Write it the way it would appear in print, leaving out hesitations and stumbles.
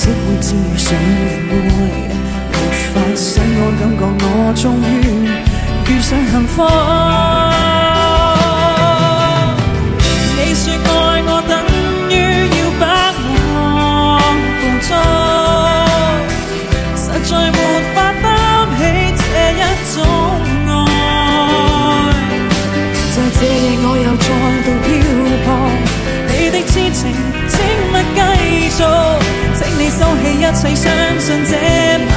惜每次遇上愛，沒法使我感覺我終於遇上幸福。你說愛我等於要把我付出，實在沒法擔起這一種愛。在這夜我又再度漂泊，你的痴情請勿繼續，請你收起一切，相信這